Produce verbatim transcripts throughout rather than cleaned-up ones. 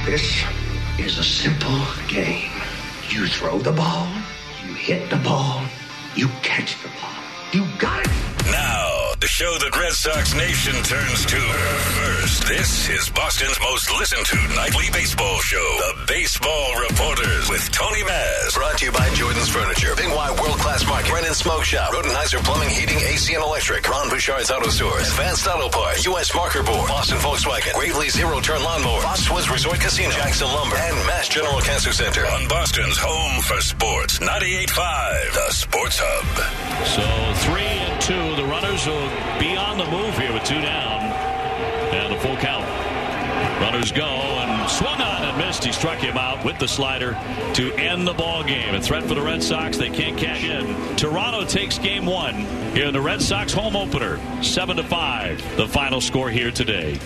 This is a simple game. You throw the ball, you hit the ball, you catch the ball. You got it. Now, the show that Red Sox Nation turns to first. This is Boston's most listened to nightly baseball show, The Baseball Reporters with Tony Maz. Brought to you by Jordan's Furniture, Big Y World Class Market, Brennan Smoke Shop, Rodenheiser Plumbing, Heating, A C and Electric, Ron Bouchard's Auto Stores, Advanced Auto Parts, U S Marker Board, Boston Volkswagen, Gravely Zero Turn Lawnmower, Foxwoods Resort Casino, Jackson Lumber, and Mass General Cancer Center. On Boston's home for sports, ninety-eight point five, The Sports Hub. So three and two. The runners will be on the move here with two down and a full count. Runners go and swung on and missed. He struck him out with the slider to end the ball game. A threat for the Red Sox. They can't cash in. Toronto takes game one here in the Red Sox home opener. Seven to five. The final score here today.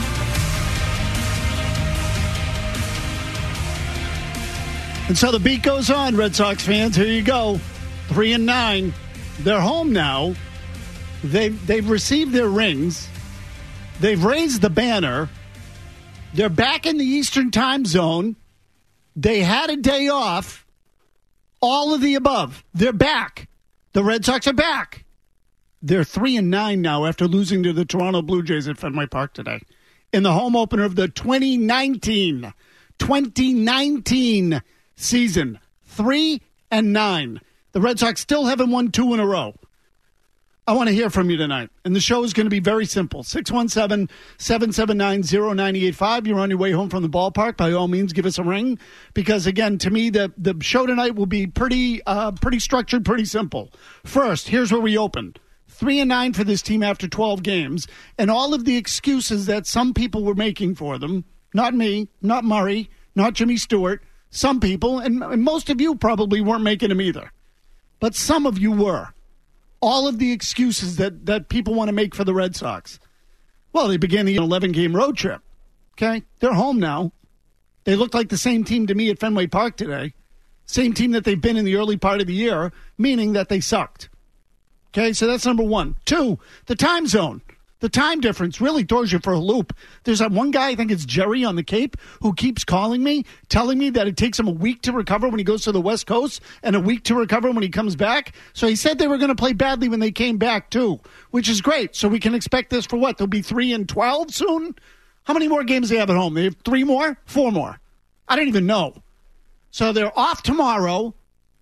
And so the beat goes on, Red Sox fans. Here you go. Three and nine. They're home now. They've, they've received their rings. They've raised the banner. They're back in the Eastern time zone. They had a day off. All of the above. They're back. The Red Sox are back. They're three and nine now after losing to the Toronto Blue Jays at Fenway Park today. In the home opener of the twenty nineteen season. Three and nine. The Red Sox still haven't won two in a row. I want to hear from you tonight. And the show is going to be very simple. six one seven, seven seven nine, zero nine eight five. You're on your way home from the ballpark. By all means, give us a ring. Because, again, to me, the, the show tonight will be pretty uh, pretty structured, pretty simple. First, here's where we open. Three and nine for this team after twelve games. And all of the excuses that some people were making for them. Not me, not Murray, not Jimmy Stewart. Some people, and, and most of you probably weren't making them either. But some of you were. All of the excuses that, that people want to make for the Red Sox. Well, they began the eleven-game road trip. Okay? They're home now. They look like the same team to me at Fenway Park today. Same team that they've been in the early part of the year, meaning that they sucked. Okay? So that's number one. Two, the time zone. The time difference really throws you for a loop. There's that one guy, I think it's Jerry on the Cape, who keeps calling me, telling me that it takes him a week to recover when he goes to the West Coast and a week to recover when he comes back. So he said they were going to play badly when they came back, too, which is great. So we can expect this for what? They'll be three and twelve soon? How many more games do they have at home? They have three more? Four more? I don't even know. So they're off tomorrow.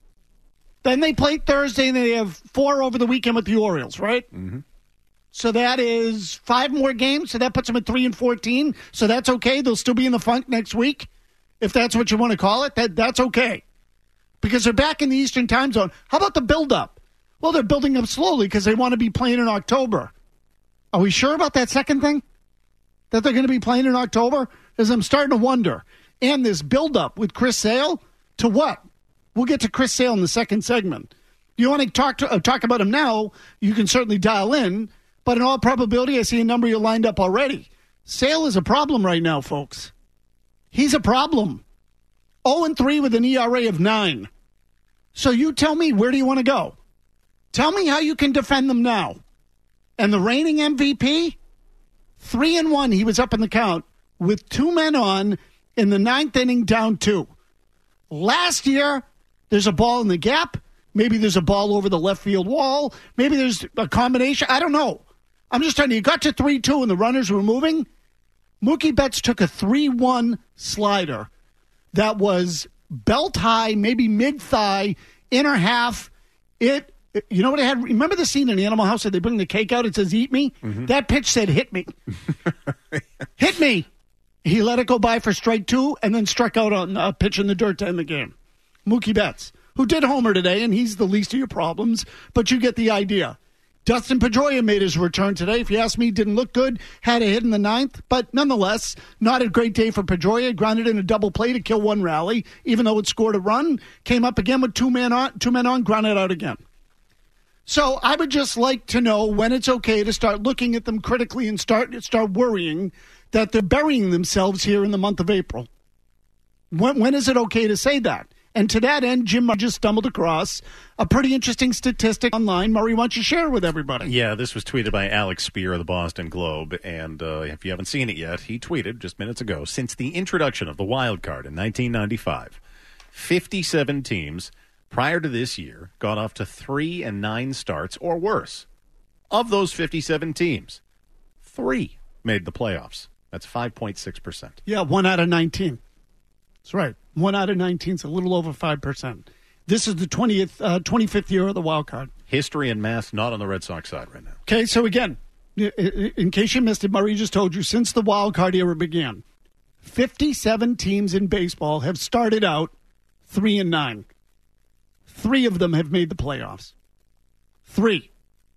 Then they play Thursday, and they have four over the weekend with the Orioles, right? Mm-hmm. So that is five more games. So that puts them at three and fourteen. So that's okay. They'll still be in the funk next week, if that's what you want to call it. That that's okay, because they're back in the Eastern time zone. How about the build-up? Well, they're building up slowly because they want to be playing in October. Are we sure about that second thing? That they're going to be playing in October? Because I'm starting to wonder. And this build-up with Chris Sale to what? We'll get to Chris Sale in the second segment. You want to talk to uh, talk about him now? You can certainly dial in. But in all probability, I see a number you lined up already. Sale is a problem right now, folks. He's a problem. oh and three with an E R A of nine. So you tell me, where do you want to go? Tell me how you can defend them now. And the reigning M V P? three and one, he was up in the count with two men on in the ninth inning, down two. Last year, there's a ball in the gap. Maybe there's a ball over the left field wall. Maybe there's a combination. I don't know. I'm just telling you, you got to three two and the runners were moving. Mookie Betts took a three one slider that was belt high, maybe mid-thigh, inner half. It, you know what it had? Remember the scene in Animal House that they bring the cake out? It says, eat me? Mm-hmm. That pitch said, hit me. Hit me. He let it go by for strike two and then struck out on a pitch in the dirt to end the game. Mookie Betts, who did homer today, and he's the least of your problems, but you get the idea. Dustin Pedroia made his return today. If you ask me, didn't look good. Had a hit in the ninth, but nonetheless, not a great day for Pedroia. Grounded in a double play to kill one rally, even though it scored a run. Came up again with two men on, two men on, grounded out again. So I would just like to know when it's okay to start looking at them critically and start start worrying that they're burying themselves here in the month of April. When, when is it okay to say that? And to that end, Jim just stumbled across a pretty interesting statistic online. Murray, why don't you share it with everybody? Yeah, this was tweeted by Alex Spear of the Boston Globe. And uh, if you haven't seen it yet, he tweeted just minutes ago, since the introduction of the wild card in nineteen ninety-five, fifty-seven teams prior to this year got off to three and nine starts or worse. Of those fifty-seven teams, three made the playoffs. That's five point six percent. Yeah, one out of nineteen. That's right. One out of nineteen is a little over five percent. This is the twentieth, uh, twenty-fifth year of the wild card. History and math not on the Red Sox side right now. Okay, so again, in case you missed it, Murray just told you, since the wild card era began, fifty-seven teams in baseball have started out three and nine. Three of them have made the playoffs. Three.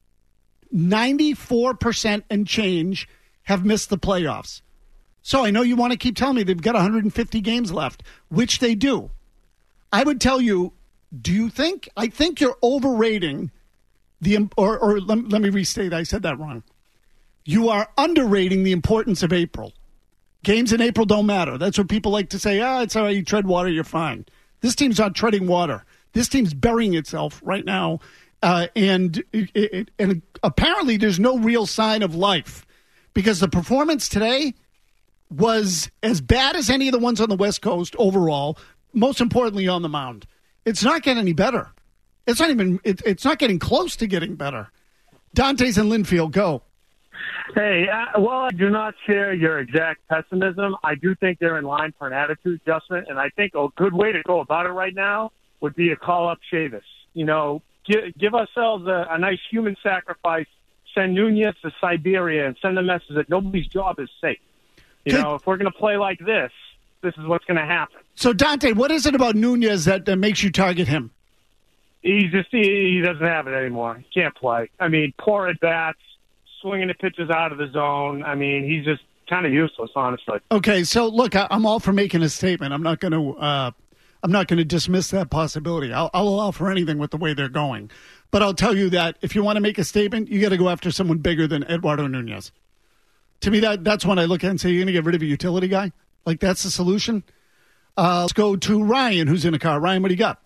ninety-four percent and change have missed the playoffs. So I know you want to keep telling me they've got one hundred fifty games left, which they do. I would tell you, do you think, I think you're overrating the, or, or let, let me restate, I said that wrong. You are underrating the importance of April. Games in April don't matter. That's what people like to say, ah, it's all right, you tread water, you're fine. This team's not treading water. This team's burying itself right now, uh, and it, it, and apparently there's no real sign of life because the performance today was as bad as any of the ones on the West Coast overall, most importantly on the mound. It's not getting any better. It's not even, it, it's not getting close to getting better. Dante's in Linfield, go. Hey, uh, while I do not share your exact pessimism, I do think they're in line for an attitude adjustment, and I think a good way to go about it right now would be to call up Chavis. You know, give, give ourselves a, a nice human sacrifice, send Nunez to Siberia, and send a message that nobody's job is safe. You know, if we're going to play like this, this is what's going to happen. So, Dante, what is it about Nunez that, that makes you target him? He just he, he doesn't have it anymore. He can't play. I mean, poor at bats, swinging the pitches out of the zone. I mean, he's just kind of useless, honestly. Okay, so look, I, I'm all for making a statement. I'm not going to uh, I'm not going to dismiss that possibility. I'll, I'll allow for anything with the way they're going. But I'll tell you that if you want to make a statement, you got to go after someone bigger than Eduardo Nunez. To me, that that's when I look at it and say, you're going to get rid of a utility guy? Like, that's the solution? Uh, let's go to Ryan, who's in a car. Ryan, what do you got?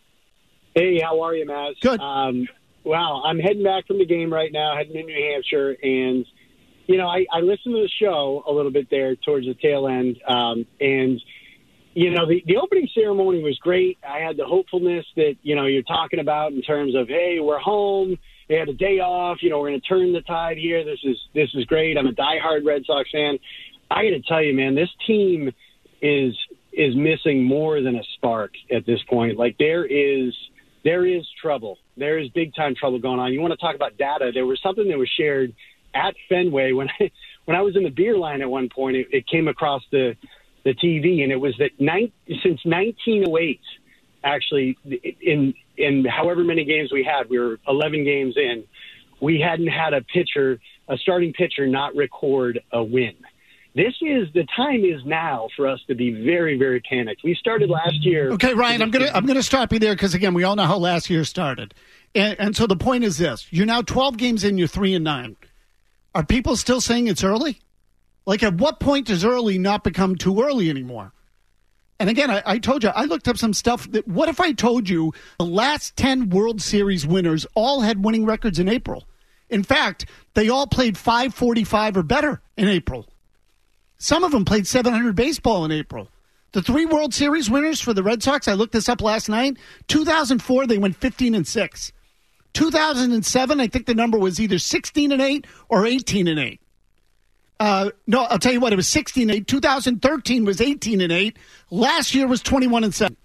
Hey, how are you, Maz? Good. Um, wow, I'm heading back from the game right now, heading to New Hampshire. And, you know, I, I listened to the show a little bit there towards the tail end. Um, and, you know, the, the opening ceremony was great. I had the hopefulness that, you know, you're talking about in terms of, hey, we're home. They had a day off. You know, we're going to turn the tide here. This is this is great. I'm a diehard Red Sox fan. I got to tell you, man, this team is is missing more than a spark at this point. Like, there is there is trouble. There is big time trouble going on. You want to talk about data? There was something that was shared at Fenway when I, when I was in the beer line at one point. It, it came across the the T V, and it was that nine, since nineteen oh eight, actually, in in however many games we had, we were eleven games in, we hadn't had a pitcher, a starting pitcher, not record a win. This is, the time is now for us to be very, very panicked. We started last year. Okay, Ryan, I'm gonna I'm gonna stop you there because again, we all know how last year started, and, and so the point is this: you're now twelve games in, you're three and nine. Are people still saying it's early? Like, at what point does early not become too early anymore? And again, I, I told you, I looked up some stuff. That, what if I told you the last ten World Series winners all had winning records in April? In fact, they all played five forty-five or better in April. Some of them played seven hundred baseball in April. The three World Series winners for the Red Sox, I looked this up last night. two thousand four, they went fifteen and six. two thousand seven, I think the number was either sixteen and eight or eighteen and eight. Uh, no, I'll tell you what, it was sixteen and eight. two thousand thirteen was eighteen and eight. Last year was twenty-one and seven.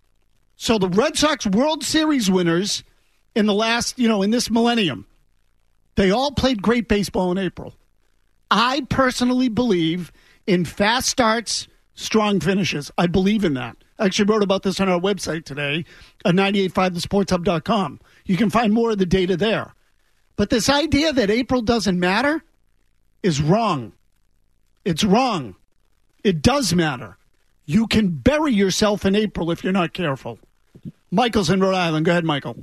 So the Red Sox World Series winners in the last, you know, in this millennium, they all played great baseball in April. I personally believe in fast starts, strong finishes. I believe in that. I actually wrote about this on our website today at nine eight five the sports hub dot com. You can find more of the data there. But this idea that April doesn't matter is wrong. It's wrong. It does matter. You can bury yourself in April if you're not careful. Michael's in Rhode Island. Go ahead, Michael.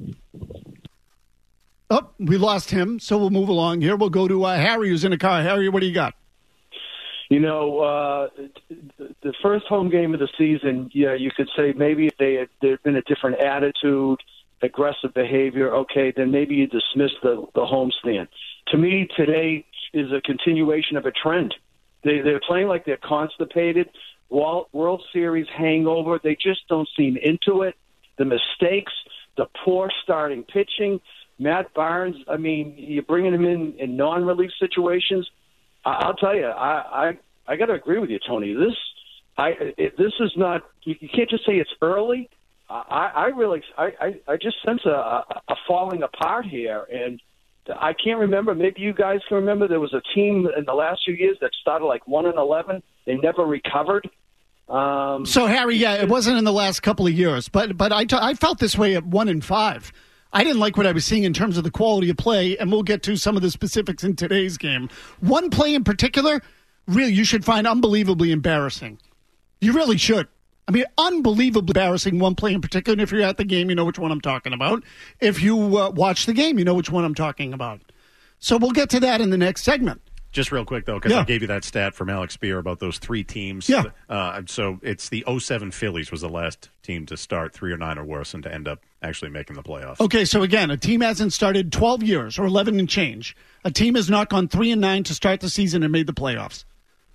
Oh, we lost him, so we'll move along here. We'll go to uh, Harry, who's in a car. Harry, what do you got? You know, uh, the first home game of the season, yeah, you could say maybe if they had, there had been a different attitude, aggressive behavior, okay, then maybe you dismiss the, the homestand. To me, today is a continuation of a trend. They, they're playing like they're constipated. World Series hangover. They just don't seem into it. The mistakes, the poor starting pitching. Matt Barnes, I mean, you're bringing him in in non-relief situations. I'll tell you, I I, I got to agree with you, Tony. This I it, this is not. You, you can't just say it's early. I, I really I, I, I just sense a, a falling apart here, and I can't remember. Maybe you guys can remember. There was a team in the last few years that started like one and eleven. They never recovered. Um, so Harry, yeah, it wasn't in the last couple of years, but but I, t- I felt this way at one and five. I didn't like what I was seeing in terms of the quality of play, and we'll get to some of the specifics in today's game. One play in particular, really, you should find unbelievably embarrassing. You really should. I mean, unbelievably embarrassing, one play in particular. And if you're at the game, you know which one I'm talking about. If you uh, watch the game, you know which one I'm talking about. So we'll get to that in the next segment. Just real quick, though, because yeah. I gave you that stat from Alex Spear about those three teams. Yeah. Uh, so it's the oh seven Phillies was the last team to start three or nine or worse and to end up actually making the playoffs. Okay, so again, a team hasn't started twelve years or eleven and change. A team has not gone three and nine to start the season and made the playoffs.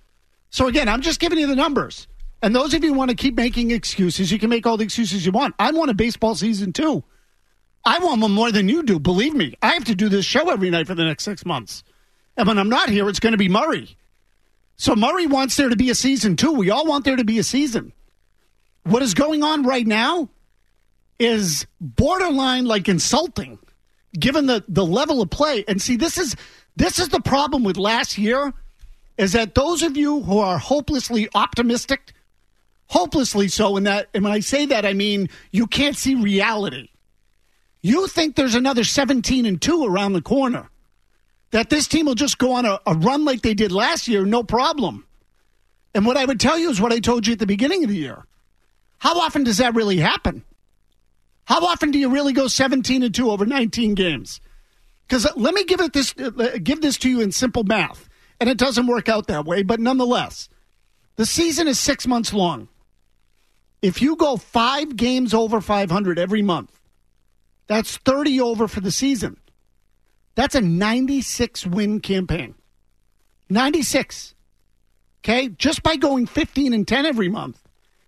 So again, I'm just giving you the numbers. And those of you who want to keep making excuses, you can make all the excuses you want. I want a baseball season, too. I want one more than you do, believe me. I have to do this show every night for the next six months. And when I'm not here, it's going to be Murray. So Murray wants there to be a season, too. We all want there to be a season. What is going on right now is borderline like insulting, given the, the level of play. And see, this is this is the problem with last year, is that those of you who are hopelessly optimistic, hopelessly so in that, and when I say that, I mean you can't see reality. You think there's another seventeen and two around the corner, that this team will just go on a, a run like they did last year, no problem. And what I would tell you is what I told you at the beginning of the year. How often does that really happen? How often do you really go seventeen and two over nineteen games? Because let me give it this, uh, give this to you in simple math, and it doesn't work out that way, but nonetheless, the season is six months long. If you go five games over five hundred every month, that's thirty over for the season. That's a ninety-six win campaign. ninety-six. Okay? Just by going fifteen and ten every month.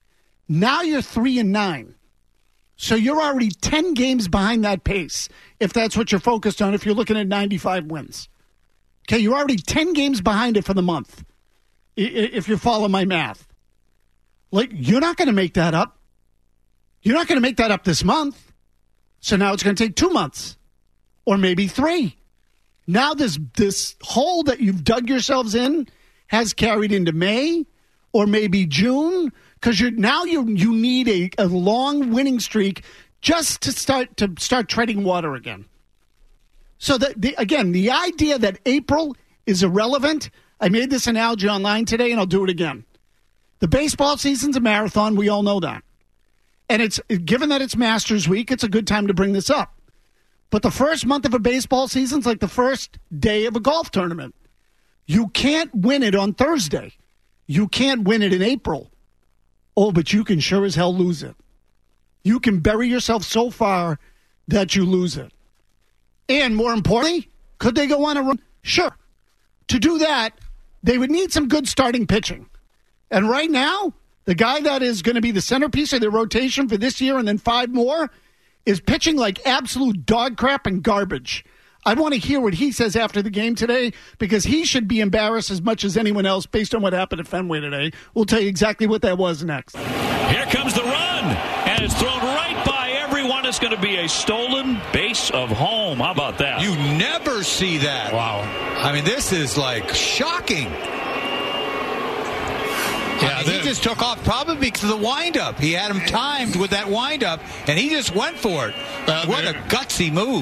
Now you're three and nine. So you're already ten games behind that pace, if that's what you're focused on, if you're looking at ninety-five wins. Okay, you're already ten games behind it for the month, if you follow my math. Like, you're not going to make that up. You're not going to make that up this month. So now it's going to take two months. Or maybe three. Now this this hole that you've dug yourselves in has carried into May or maybe June, because you're now you you need a, a long winning streak just to start to start treading water again. So that the, again, the idea that April is irrelevant. I made this analogy online today, and I'll do it again. The baseball season's a marathon. We all know that, and it's given that it's Masters Week, it's a good time to bring this up. But the first month of a baseball season is like the first day of a golf tournament. You can't win it on Thursday. You can't win it in April. Oh, but you can sure as hell lose it. You can bury yourself so far that you lose it. And more importantly, could they go on a run? Sure. To do that, they would need some good starting pitching. And right now, the guy that is going to be the centerpiece of their rotation for this year and then five more is pitching like absolute dog crap and garbage. I want to hear what he says after the game today, because he should be embarrassed as much as anyone else based on what happened at Fenway today. We'll tell you exactly what that was next. Here comes the run, and it's thrown right by everyone. It's going to be a stolen base of home. How about that? You never see that. Wow. I mean, this is like shocking. Yeah, I mean, he just took off probably because of the windup. He had him timed with that windup, and he just went for it. Uh, what a gutsy move.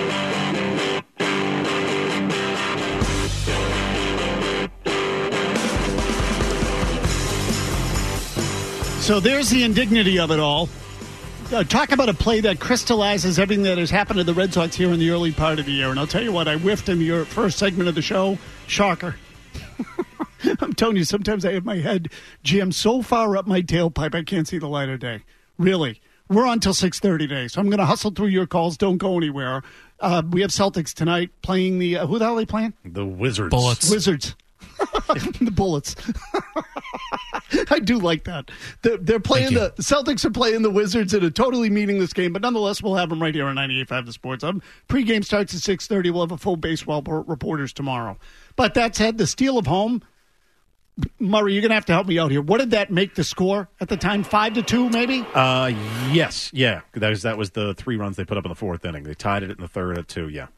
So there's the indignity of it all. Uh, talk about a play that crystallizes everything that has happened to the Red Sox here in the early part of the year. And I'll tell you what, I whiffed in your first segment of the show. Shocker. I'm telling you, sometimes I have my head jammed so far up my tailpipe I can't see the light of day. Really. We're on till six thirty today, so I'm going to hustle through your calls. Don't go anywhere. Uh, we have Celtics tonight playing the uh, – who the hell are they playing? The Wizards. Bullets. Wizards. The Bullets. I do like that. They're, they're playing the, the Celtics are playing the Wizards in a totally meaningless game, but nonetheless, we'll have them right here on ninety-eight point five The Sports. Um, pre-game starts at six thirty. We'll have a full baseball reporters tomorrow. But that said, the steal of home, Murray, you're going to have to help me out here. What did that make the score at the time? Five to two, maybe? Uh, yes, yeah. That was, that was the three runs they put up in the fourth inning. They tied it in the third at two, yeah.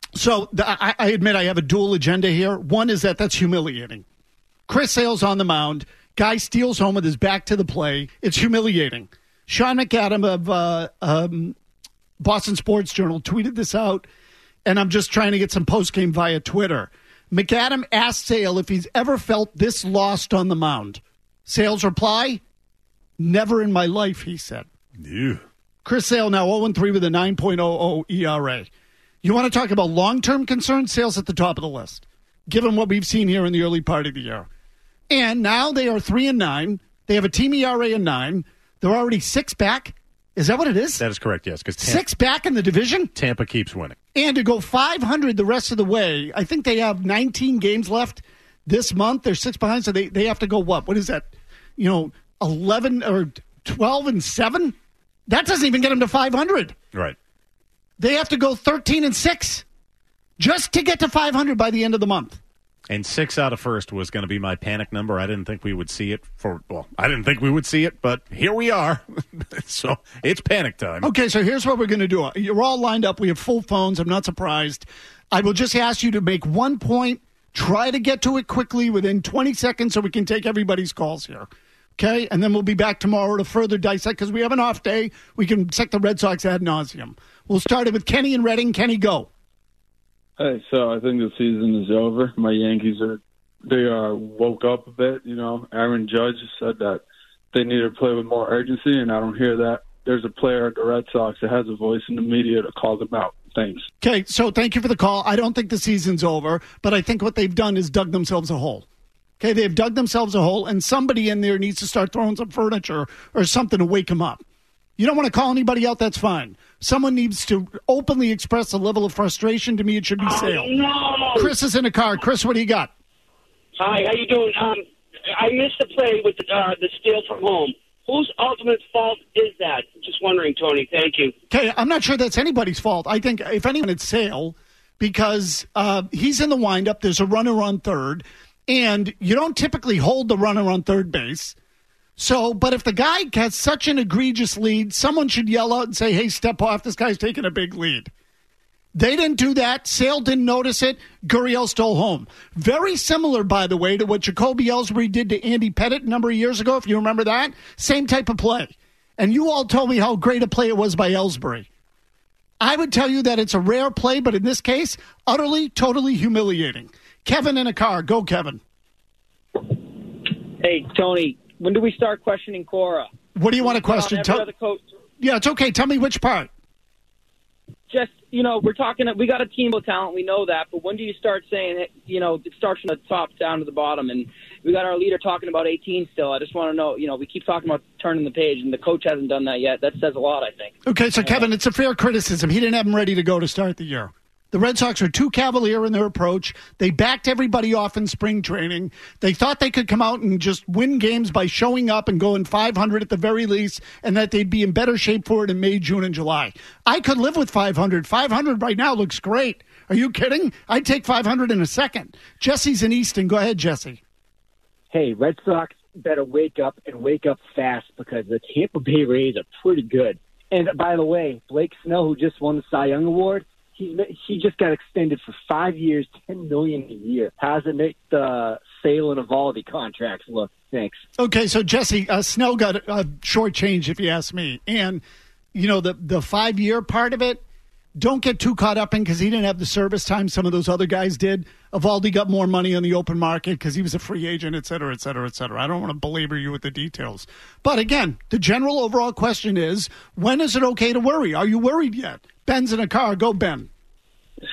So the, I, I admit I have a dual agenda here. One is that that's humiliating. Chris Sale's on the mound. Guy steals home with his back to the play. It's humiliating. Sean McAdam of uh, um, Boston Sports Journal tweeted this out, and I'm just trying to get some postgame via Twitter. McAdam asked Sale if he's ever felt this lost on the mound. Sale's reply, never in my life, he said. Yeah. Chris Sale now oh and three with a nine point oh oh E R A. You want to talk about long-term concerns? Sale's at the top of the list, given what we've seen here in the early part of the year. And now they are three and nine. They have a team E R A of nine. They're already six back. Is that what it is? That is correct, yes. Because six back in the division? Tampa keeps winning. And to go five hundred the rest of the way, I think they have nineteen games left this month. They're six behind, so they, they have to go what? What is that? You know, eleven or twelve and seven? That doesn't even get them to five hundred. Right. They have to go thirteen and six just to get to five hundred by the end of the month. And six out of first was going to be my panic number. I didn't think we would see it for, well, I didn't think we would see it, but here we are. So it's panic time. Okay, so here's what we're going to do. You're all lined up. We have full phones. I'm not surprised. I will just ask you to make one point. Try to get to it quickly within twenty seconds so we can take everybody's calls here. Okay? And then we'll be back tomorrow to further dissect because we have an off day. We can dissect the Red Sox ad nauseum. We'll start it with Kenny in Reading. Kenny, go. Hey, so I think the season is over. My Yankees are they are woke up a bit. You know, Aaron Judge said that they need to play with more urgency, and I don't hear that. There's a player at the Red Sox that has a voice in the media to call them out. Thanks. Okay, so thank you for the call. I don't think the season's over, but I think what they've done is dug themselves a hole. Okay, they've dug themselves a hole, and somebody in there needs to start throwing some furniture or something to wake them up. You don't want to call anybody out, that's fine. Someone needs to openly express a level of frustration. To me, it should be Sale. Oh, no. Chris is in a car. Chris, what do you got? Hi, how you doing? Um, I missed the play with the, uh, the steal from home. Whose ultimate fault is that? Just wondering, Tony. Thank you. Okay, I'm not sure that's anybody's fault. I think, if anyone, it's Sale because uh, he's in the windup. There's a runner on third, and you don't typically hold the runner on third base. So, but if the guy has such an egregious lead, someone should yell out and say, hey, step off. This guy's taking a big lead. They didn't do that. Sale didn't notice it. Gurriel stole home. Very similar, by the way, to what Jacoby Ellsbury did to Andy Pettit a number of years ago, if you remember that. Same type of play. And you all told me how great a play it was by Ellsbury. I would tell you that it's a rare play, but in this case, utterly, totally humiliating. Kevin in a car. Go, Kevin. Hey, Tony. When do we start questioning Cora? What do you want to question? Tell, yeah, it's okay. Tell me which part. Just, you know, we're talking, we got a team of talent, we know that, but when do you start saying it, you know, it starts from the top down to the bottom, and we got our leader talking about eighteen still. I just want to know, you know, we keep talking about turning the page, and the coach hasn't done that yet. That says a lot, I think. Okay, so, Kevin, it's a fair criticism. He didn't have him ready to go to start the year. The Red Sox are too cavalier in their approach. They backed everybody off in spring training. They thought they could come out and just win games by showing up and going five hundred at the very least, and that they'd be in better shape for it in May, June, and July. I could live with five hundred. five hundred right now looks great. Are you kidding? I'd take five hundred in a second. Jesse's in Easton. Go ahead, Jesse. Hey, Red Sox better wake up and wake up fast because the Tampa Bay Rays are pretty good. And by the way, Blake Snell, who just won the Cy Young Award, He he just got extended for five years, ten million dollars a year. How does it make the Sale and Evaldi contracts look? Thanks. Okay, so Jesse, uh, Snell got a uh, short change, if you ask me. And, you know, the, the five-year part of it, don't get too caught up in because he didn't have the service time some of those other guys did. Evaldi got more money on the open market because he was a free agent, et cetera, et cetera, et cetera. I don't want to belabor you with the details. But, again, the general overall question is, when is it okay to worry? Are you worried yet? Ben's in a car. Go, Ben.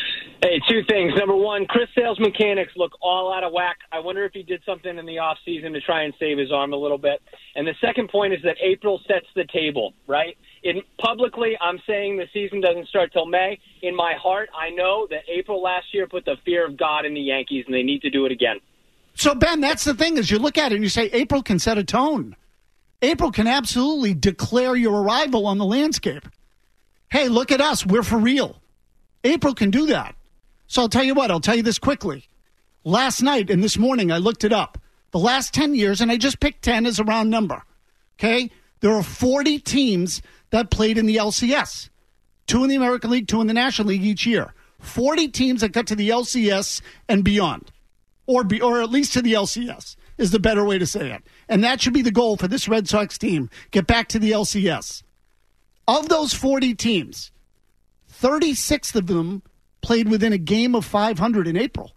Hey, two things. Number one, Chris Sale's mechanics look all out of whack. I wonder if he did something in the offseason to try and save his arm a little bit. And the second point is that April sets the table, right? In publicly, I'm saying the season doesn't start till May. In my heart, I know that April last year put the fear of God in the Yankees, and they need to do it again. So, Ben, that's the thing, is you look at it and you say April can set a tone. April can absolutely declare your arrival on the landscape. Hey, look at us. We're for real. April can do that. So I'll tell you what. I'll tell you this quickly. Last night and this morning, I looked it up. The last ten years, and I just picked ten as a round number, okay? There are forty teams that played in the L C S. Two in the American League, two in the National League each year. forty teams that got to the L C S and beyond, or be, or at least to the L C S is the better way to say it. And that should be the goal for this Red Sox team, get back to the L C S. Of those forty teams, thirty-six of them played within a game of five hundred in April.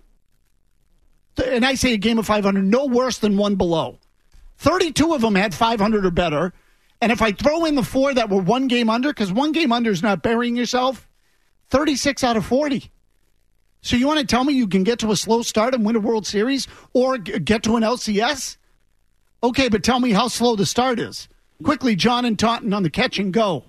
And I say a game of five hundred, no worse than one below. thirty-two of them had five hundred or better. And if I throw in the four that were one game under, because one game under is not burying yourself, thirty-six out of forty. So you want to tell me you can get to a slow start and win a World Series or g- get to an L C S? Okay, but tell me how slow the start is. Quickly, John and Taunton on the catch and go.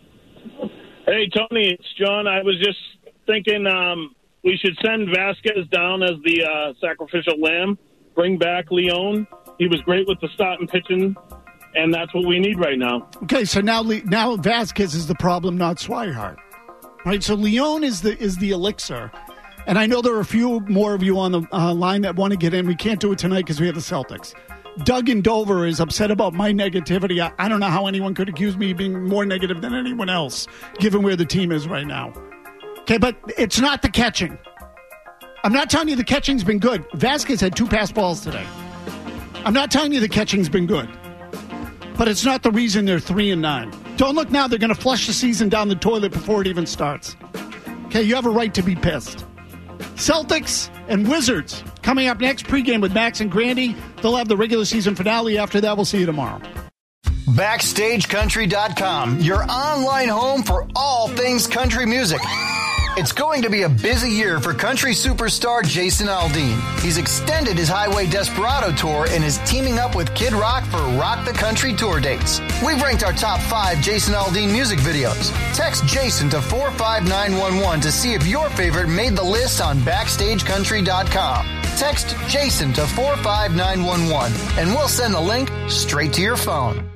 Hey, Tony, it's John. I was just thinking um, we should send Vasquez down as the uh, sacrificial lamb, bring back Leon. He was great with the starting pitching, and that's what we need right now. Okay, so now now Vasquez is the problem, not Swihart. Right, so Leon is the is the elixir. And I know there are a few more of you on the uh, line that want to get in. We can't do it tonight because we have the Celtics. Doug in Dover is upset about my negativity. I, I don't know how anyone could accuse me of being more negative than anyone else, given where the team is right now. Okay, but it's not the catching. I'm not telling you the catching's been good. Vasquez had two pass balls today. I'm not telling you the catching's been good. But it's not the reason they're three and nine. Don't look now. They're going to flush the season down the toilet before it even starts. Okay, you have a right to be pissed. Celtics and Wizards coming up next. Pregame with Max and Grandy. They'll have the regular season finale. After that, we'll see you tomorrow. Backstage Country dot com, your online home for all things country music. It's going to be a busy year for country superstar Jason Aldean. He's extended his Highway Desperado tour and is teaming up with Kid Rock for Rock the Country tour dates. We've ranked our top five Jason Aldean music videos. Text Jason to four five nine one one to see if your favorite made the list on Backstage Country dot com. Text Jason to four five nine one one and we'll send the link straight to your phone.